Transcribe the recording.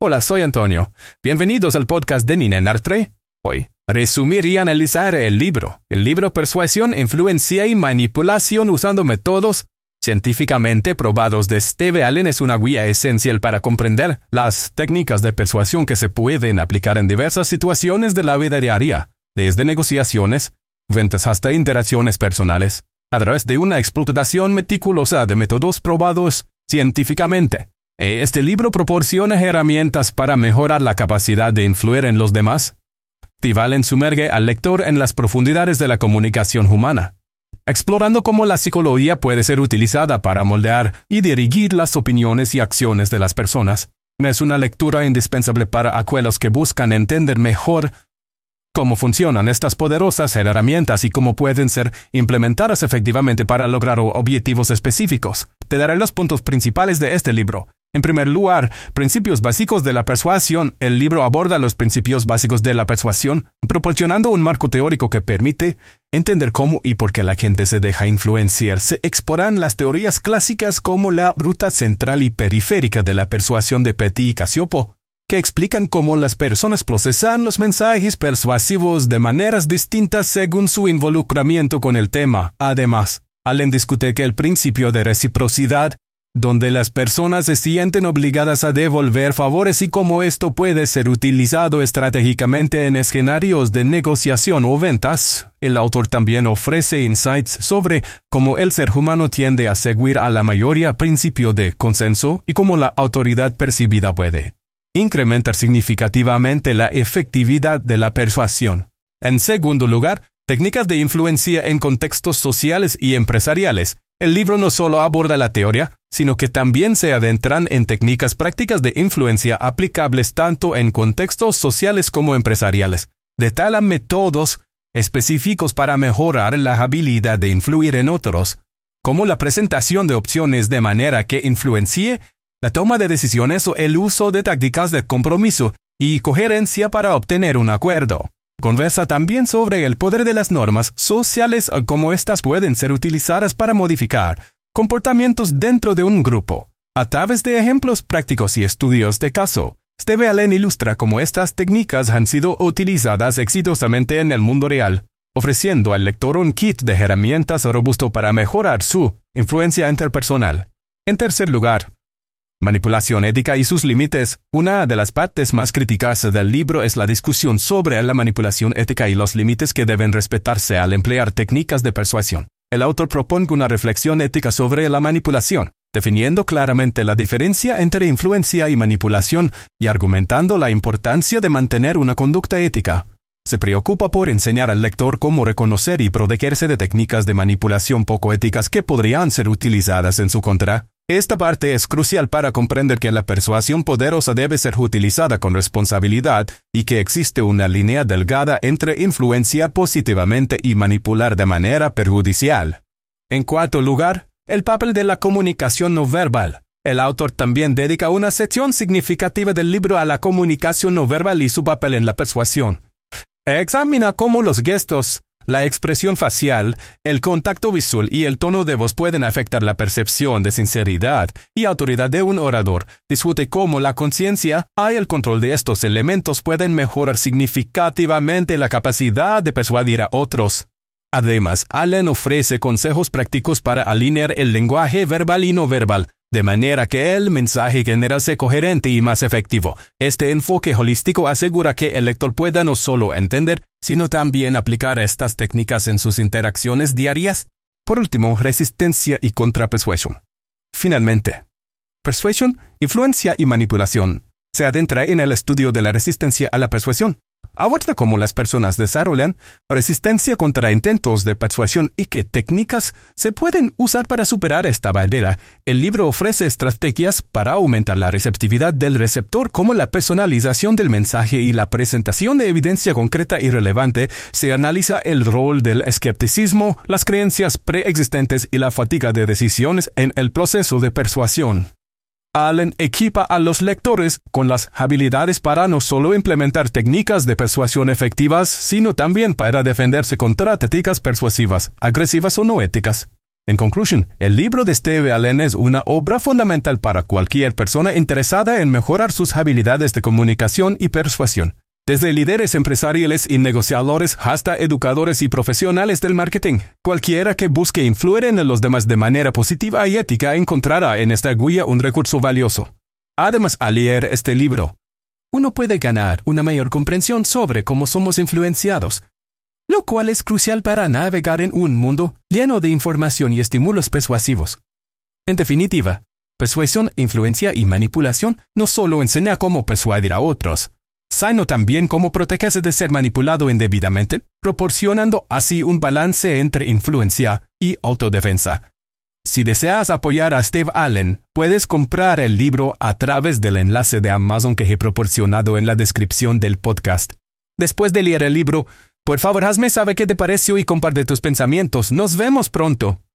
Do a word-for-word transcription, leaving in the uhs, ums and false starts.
Hola, soy Antonio. Bienvenidos al podcast de Nina Nartre. Hoy, resumir y analizar el libro. El libro Persuasión, Influencia y Manipulación usando métodos científicamente probados de Steve Allen es una guía esencial para comprender las técnicas de persuasión que se pueden aplicar en diversas situaciones de la vida diaria, desde negociaciones, ventas hasta interacciones personales, a través de una explotación meticulosa de métodos probados científicamente. Este libro proporciona herramientas para mejorar la capacidad de influir en los demás. Steve Allen sumerge al lector en las profundidades de la comunicación humana, explorando cómo la psicología puede ser utilizada para moldear y dirigir las opiniones y acciones de las personas. Es una lectura indispensable para aquellos que buscan entender mejor cómo funcionan estas poderosas herramientas y cómo pueden ser implementadas efectivamente para lograr objetivos específicos. Te daré los puntos principales de este libro. En primer lugar, principios básicos de la persuasión. El libro aborda los principios básicos de la persuasión, proporcionando un marco teórico que permite entender cómo y por qué la gente se deja influenciar. Se exponen las teorías clásicas como la ruta central y periférica de la persuasión de Petty y Cacioppo, que explican cómo las personas procesan los mensajes persuasivos de maneras distintas según su involucramiento con el tema. Además, Allen discute que el principio de reciprocidad, donde las personas se sienten obligadas a devolver favores y cómo esto puede ser utilizado estratégicamente en escenarios de negociación o ventas. El autor también ofrece insights sobre cómo el ser humano tiende a seguir a la mayoría principio de consenso y cómo la autoridad percibida puede incrementar significativamente la efectividad de la persuasión. En segundo lugar, técnicas de influencia en contextos sociales y empresariales. El libro no solo aborda la teoría, sino que también se adentran en técnicas prácticas de influencia aplicables tanto en contextos sociales como empresariales. Detallan métodos específicos para mejorar la habilidad de influir en otros, como la presentación de opciones de manera que influencie la toma de decisiones o el uso de tácticas de compromiso y coherencia para obtener un acuerdo. Conversa también sobre el poder de las normas sociales y cómo éstas pueden ser utilizadas para modificar comportamientos dentro de un grupo. A través de ejemplos prácticos y estudios de caso, Steve Allen ilustra cómo estas técnicas han sido utilizadas exitosamente en el mundo real, ofreciendo al lector un kit de herramientas robusto para mejorar su influencia interpersonal. En tercer lugar, manipulación ética y sus límites. Una de las partes más críticas del libro es la discusión sobre la manipulación ética y los límites que deben respetarse al emplear técnicas de persuasión. El autor propone una reflexión ética sobre la manipulación, definiendo claramente la diferencia entre influencia y manipulación y argumentando la importancia de mantener una conducta ética. Se preocupa por enseñar al lector cómo reconocer y protegerse de técnicas de manipulación poco éticas que podrían ser utilizadas en su contra. Esta parte es crucial para comprender que la persuasión poderosa debe ser utilizada con responsabilidad y que existe una línea delgada entre influenciar positivamente y manipular de manera perjudicial. En cuarto lugar, el papel de la comunicación no verbal. El autor también dedica una sección significativa del libro a la comunicación no verbal y su papel en la persuasión. Examina cómo los gestos, la expresión facial, el contacto visual y el tono de voz pueden afectar la percepción de sinceridad y autoridad de un orador. Discute cómo la conciencia y el control de estos elementos pueden mejorar significativamente la capacidad de persuadir a otros. Además, Allen ofrece consejos prácticos para alinear el lenguaje verbal y no verbal, de manera que el mensaje general sea coherente y más efectivo. Este enfoque holístico asegura que el lector pueda no solo entender, sino también aplicar estas técnicas en sus interacciones diarias. Por último, resistencia y contrapersuasión. Finalmente, persuasión, influencia y manipulación. Se adentra en el estudio de la resistencia a la persuasión. Aborda cómo las personas desarrollan resistencia contra intentos de persuasión y qué técnicas se pueden usar para superar esta barrera. El libro ofrece estrategias para aumentar la receptividad del receptor, como la personalización del mensaje y la presentación de evidencia concreta y relevante. Se analiza el rol del escepticismo, las creencias preexistentes y la fatiga de decisiones en el proceso de persuasión. Allen equipa a los lectores con las habilidades para no solo implementar técnicas de persuasión efectivas, sino también para defenderse contra tácticas persuasivas, agresivas o no éticas. En conclusión, el libro de Steve Allen es una obra fundamental para cualquier persona interesada en mejorar sus habilidades de comunicación y persuasión. Desde líderes empresariales y negociadores hasta educadores y profesionales del marketing, cualquiera que busque influir en los demás de manera positiva y ética encontrará en esta guía un recurso valioso. Además, al leer este libro, uno puede ganar una mayor comprensión sobre cómo somos influenciados, lo cual es crucial para navegar en un mundo lleno de información y estímulos persuasivos. En definitiva, persuasión, influencia y manipulación no solo enseña cómo persuadir a otros, sino también cómo protegerse de ser manipulado indebidamente, proporcionando así un balance entre influencia y autodefensa. Si deseas apoyar a Steve Allen, puedes comprar el libro a través del enlace de Amazon que he proporcionado en la descripción del podcast. Después de leer el libro, por favor hazme saber qué te pareció y comparte tus pensamientos. Nos vemos pronto.